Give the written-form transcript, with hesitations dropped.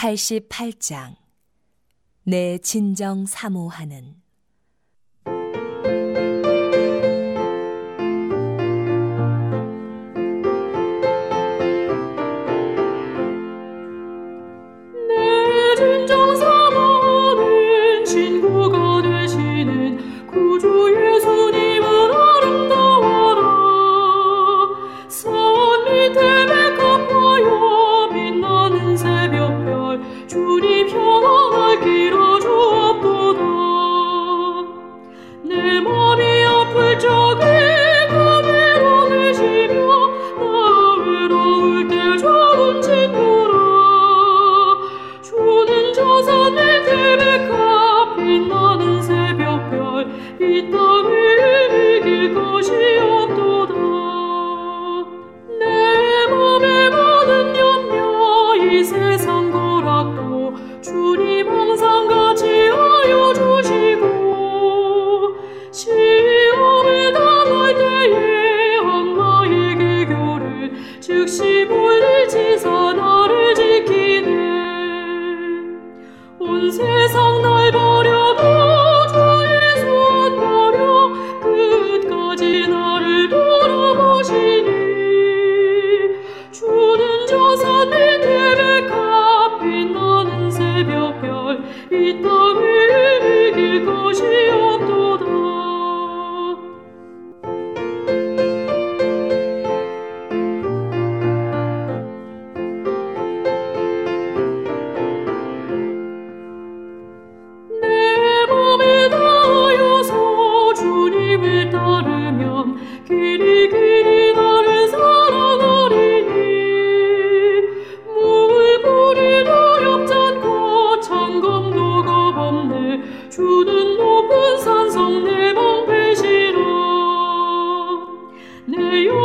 88장 내 진정 사모하는. 내 진정 사모하는 친구가 되시는 구주 예수님은 아름다워라. 산 밑에 백합화여 빛나는 새벽별 주님 평안을 길어주옵도다. 내 맘이 아플 적에 그 외로우시며 나 외로울 때 좋은 친구라. 주는 저 산 밑에 백합 빛나는 새벽별 이 땅을 이길 것이 없도다. 내 맘에 많은 염려 이 세상 거락도 주님 항상 같이 하여 주시고, 시험을 당할 때에 악마의 기교를 즉시 물리치사 나를 지키네. 온 세상 날 버려도 주 예수 안 버려 끝까지 나를 돌아보시니, 주는 저 산 밑에 백합 빛나는 새벽별 이 땅을 이길 것이 없도다. 내 맘에 다하여서 주님을 따르면 길이 길이 나를 사랑하리니, 물불이 두렵지 않고 창검도 겁없네. 주는 높은 산성 내 방패시라. 내